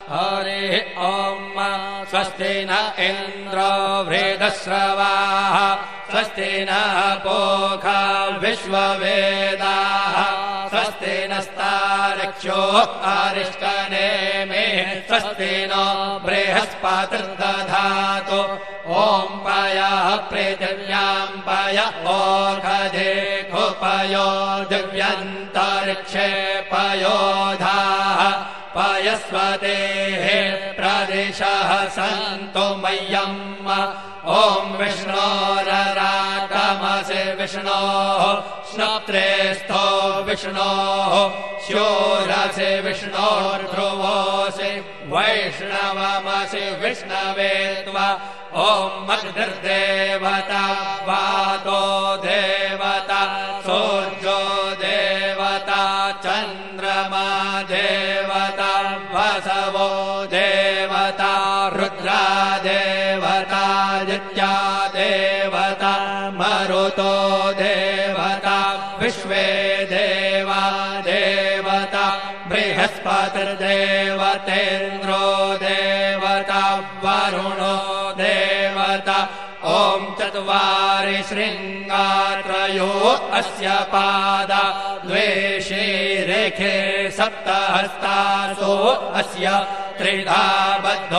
हरिः ॐ स्वस्ति न इन्द्रो वृद्धश्रवाः स्वस्ति नः पूषा विश्ववेदाः स्वस्ति नस्तार्क्ष्यो अरिष्टनेमिः स्वस्ति नो बृहस्पतिर्दधातु ॐ पयः पृथिव्यां पय ओषधे कुपयो दिव्यन्तरिक्षे पयोधाः पयस्वतेः प्रदिशः सन्तु मह्यम् ॐ विष्णोरराटमसि विष्णोः श्रोत्रेस्थो विष्णोः शूरसि विष्णोर्ध्रुवोऽसि वैष्णवमसि विष्णवे त्वा ॐ अग्निर्देवता वातो देवता सूर्यो देवता चन्द्रमा देवता वसवो देवता रुद्रा देवता आदित्या देवता मरुतो देवता विश्वे देवा देवता बृहस्पतिर्देवतेन्द्रो देवता वरुणो देवता ॐ चत्वारि शृङ्गात्रयो अस्य पादा द्वे शीरेखे सप्तहस्तासो अस्य त्रिधा बद्धो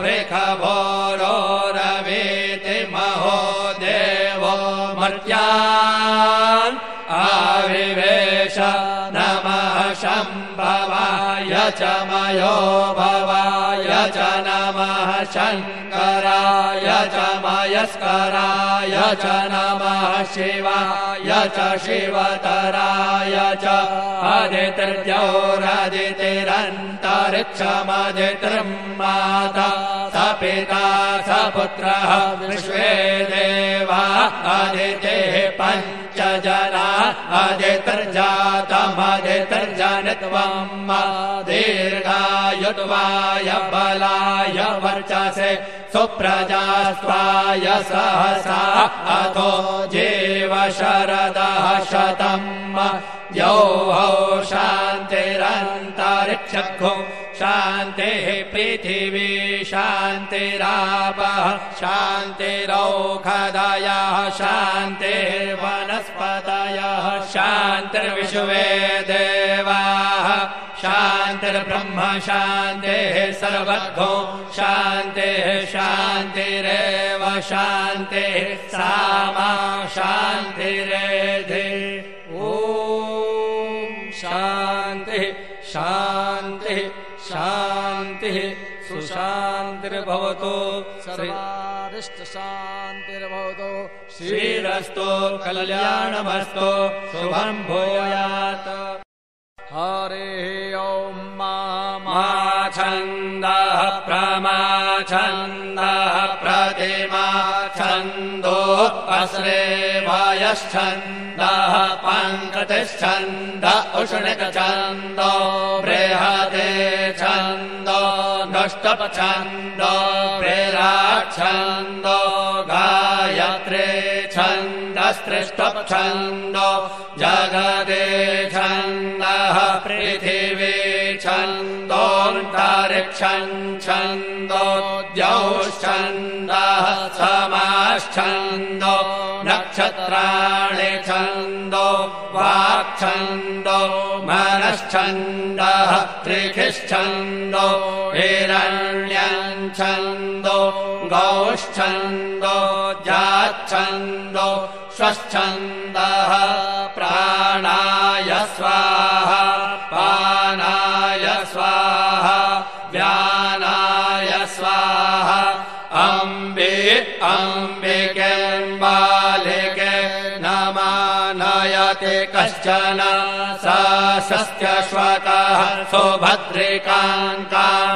वृषभोरोरवेति महो देवो मर्त्यान् आविवेश नमः शम्भवाय च मयो भवाय च नमः शङ्कराय च मयस्कराय च नमः शिवाय च शिवतराय च आदितिर्द्यौरदितिरन्तरिक्षमदितिर्माता स पिता स पुत्रः विश्वे देवा आदितेः पञ्च जना आदितिर्जातमदितिर्जनित्वम् दीर्घायुत्वाय बलाय वर्चसे सुप्रजास्त्वाय सहसा अथो जीव शरदः शतम् द्यौः शान्तिरन्तरिक्षो शान्तिः पृथिवी शान्तिरापः शान्तिरौषधयः शान्तिर्वनस्पतयः शान्तिर्विश्वे देवाः शान्तिर्ब्रह्म शान्तिः सर्वतो शान्तिः शान्तिरेव शान्तिः सामा शान्तिरेधि ॐ शान्तिः शान्तिः शान्तिः सुशान्तिर्भवतु सर्वारिष्टशान्तिर्भवतु श्रीरस्तु कल्याणमस्तु शुभं भूयात् हरिः ॐ माछन्दः प्रमाछन्दः प्रतिमा छन्दो अश्रेवायश्छन्दः पङ्कतिश्छन्द उष्णिकछन्दो बृहदे छन्दो नष्टपछन्दो विराट्छन्दो गायत्रे छन्दस्त्रिष्टपछन्दो जगदे छन्दः पृथिवी छन्दोऽन्तरिक्षं छन्दो द्यौश्छन्दः समाश्छन्दो नक्षत्राणि छन्दो वाक्छन्दो मनश्छन्दः त्रिखिश्छन्दो हिरण्यं छन्दो गौश्छन्दो जाच्छन्दो स्वच्छन्दः प्राणाय स्वाहा पानाय स्वाहा व्यानाय स्वाहा अम्बिके बालिके नमानयति कश्चन सा शस्त्यश्वकः सुभद्रिकां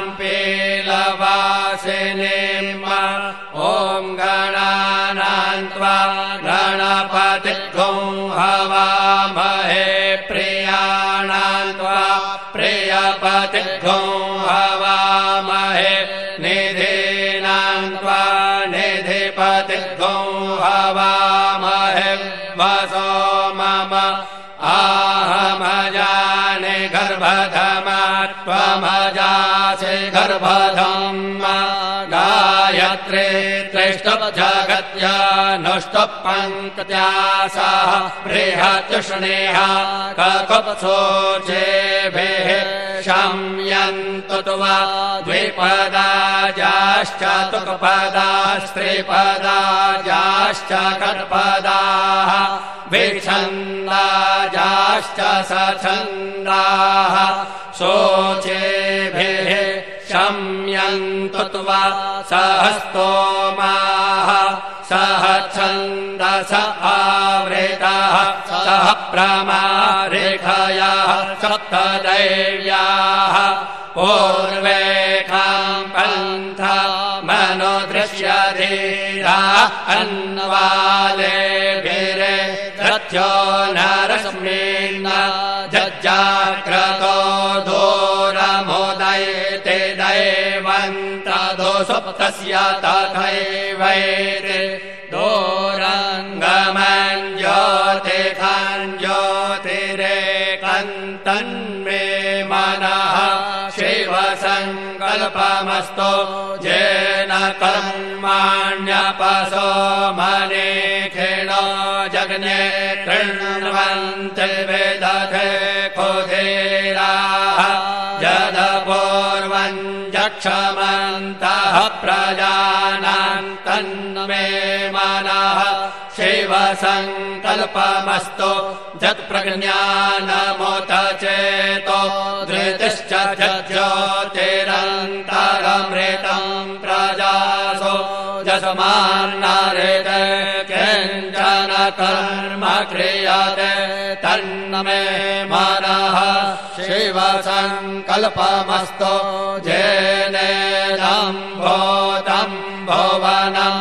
पीलवासिनीम् ॐ गणानां त्वा गणपतिं हवामहे प्रियाणां त्वा प्रियपतिं हवामहे निधीनां त्वा निधिपतिं हवामहे वसो मम आहमजाने गर्भधमा त्वमजासि गर्भधम् गायत्रे त्रिष्टुप्जगत्यानुष्टुप्पङ्क्त्या सह बृहत्युष्णेः ककुत्सोचेभिः शम्यन्तु त्वा द्विपदाजाश्च तुक्पदास्त्रिपदाजाश्च खट्पदाः विच्छन्दाजाश्च सछन्दाः शोचेभिः शम्यन्तु त्वा सहस्तोमाः सह छन्दस आवृताः सह प्रमारिखयाः सप्तदैव्याः पूर्वेकाम् पन्था मनोदृश्यधीरा अन्वालेभिरे रथ्यो नरस्मिन् जज्जाग्रतो दूरमुदयते दैवन्तदो सुप्तस्य तथैवैते दूरङ्गमन् ज्योतिखान् ज्योतिरेकन्तन्मे मनः शिवसङ्कल्पमस्तु येन कर्माण्यपसो मनीषिणो जग्ने कृण्वन्ति विदधे कुधीराः यदपूर्वम् जक्षमन्तः प्रजानाम् तन्मे मनः शिवसङ्कल्पमस्तु यत्प्रज्ञानमुत चेतो धृतिश्च ज्योतिरन्तरमृतम् प्रजासो यस्मान्नरेते किञ्चन कर्म क्रियते तन्मे मनः शिवसङ्कल्पमस्तु येनेदम् भूतम् भुवनम्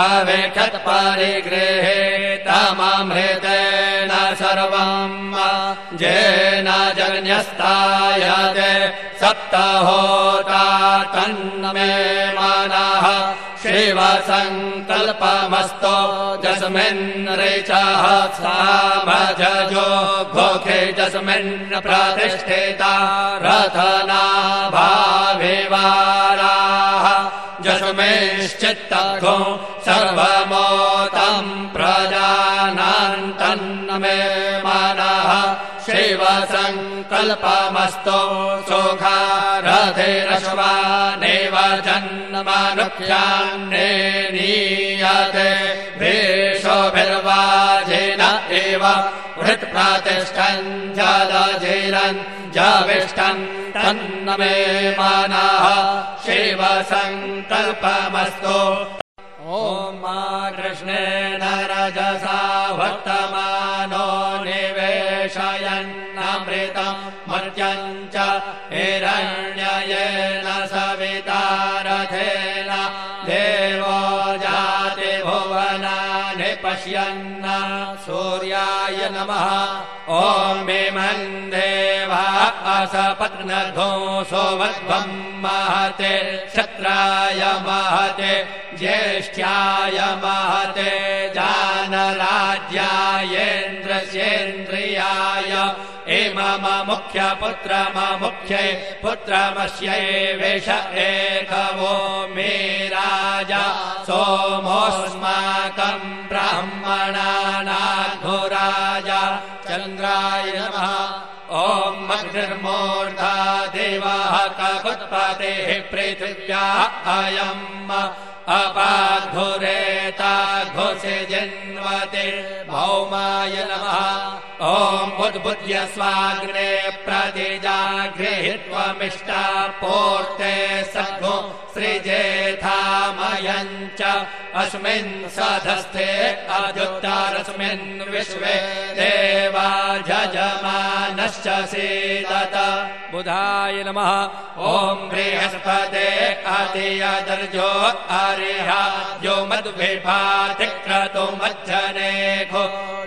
भवेत्परिगृहीतममृतेन सर्वम् येन जज्ञस्तायते सप्तहोता तन्मे मनः शिवसङ्कल्पमस्तु यस्मिन् ऋचः सामजो भोखे यस्मिन् प्रतिष्ठिता रथनाभाविवाराः यस्मिंश्चित्तघो सर्वमोतम् प्रजानाम् तन्मे मनः शिवसङ्कल्पमस्तु सुखारथिरश्वानेव जन्मनुख्यान्ने नीयते भेषोभिर्वाजिन एव हृत्प्रतिष्ठन् जलजिरन् जविष्ठन् तन्मे मनः शिवसङ्कल्पमस्तु ॐ कृष्णेन रजसा वर्तमानो निवेशयन्नमृतम् मर्त्यम् च हिरण्ययेन सविता रथेन देवो जाति भुवनानि पश्यन्न सूर्याय नमः ॐ इमम् देवा असपत्नघो सोमध्वम् महते क्षत्राय महते ज्येष्ठ्याय महते जानराज्यायेन्द्रस्येन्द्रियाय इमम मुख्यपुत्रममुख्यै पुत्रमस्यै वेश एकवो मे राजा सोमोऽस्माकम् ब्राह्मणानाघोराजा चन्द्राय नमः ॐ अग्निर्मूर्धा देवः ककुत्पतेः पृथिव्याः अयम् अपाघुरेताघोषे जन्वते भौमाय नमः ॐ उद्बुद्ध्य स्वाग्ने प्रतिजागृहीत्वमिष्टा पूर्ते सद्गो सृजेथामयम् च अस्मिन् सधस्थे अद्युत्तरस्मिन् विश्वे देवा जजमानश्च सीदत बुधाय नमः ॐ बृहस्पते अतियदर्जो अरिहा यो मद्विभातिक्रतु मज्जनेघो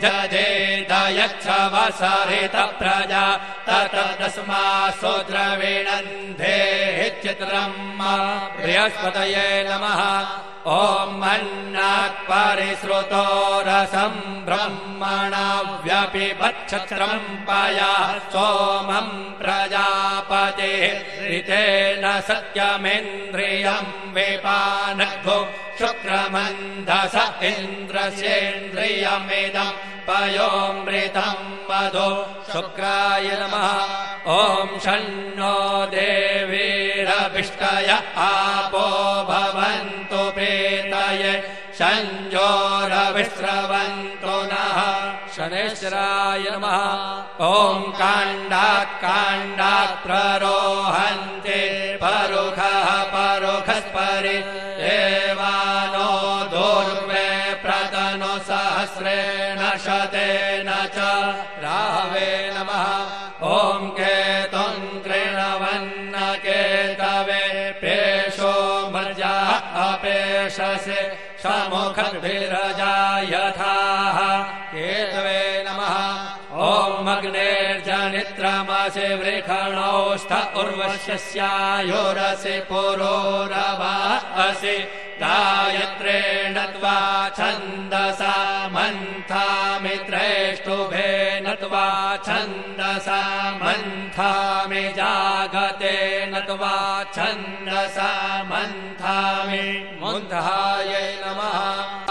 जजेदयच्छवसरित प्रजा ततदस्मासु द्रविणन्धे चित्रम् बृहस्पतये नमः ॐ मन्नात् परिश्रुतो रसम् ब्रह्मणा व्यपिबच्छत्रम् पया सोमम् प्रजापतिः ऋतेन सत्यमिन्द्रियम् विपानद्धो शुक्रमन्धस इन्द्रस्येन्द्रियमिदम् पयोऽमृतम् मधु शुक्राय नमः ॐ शन्नो देवीरभिष्टय आपो भवन्तु प्रेतये संजोरविश्रवन्तु नः शनेश्वराय नमः ॐ काण्डात् प्ररोहन्ते परुखः परुखस्परि देवानो दूर्वे प्रतनु सहस्रेण शतेन च राहवे नमः ॐ केतुम् कृणवन्न केतवे पेशो मर्जा अपेशसे समुखद्भिरजा यथाः केतवे नमः ॐ अग्नेर्जनित्रमसि वृषणोस्थ उर्वश्यस्यायुरसि पुरोरवा असि गायत्रेण त्वा छन्दसा मन्थामि त्रैष्टुभेन त्वा छन्दसा मन्थामि जागतेन त्वा छन्दसा मन्थामि मुन्धायै नमः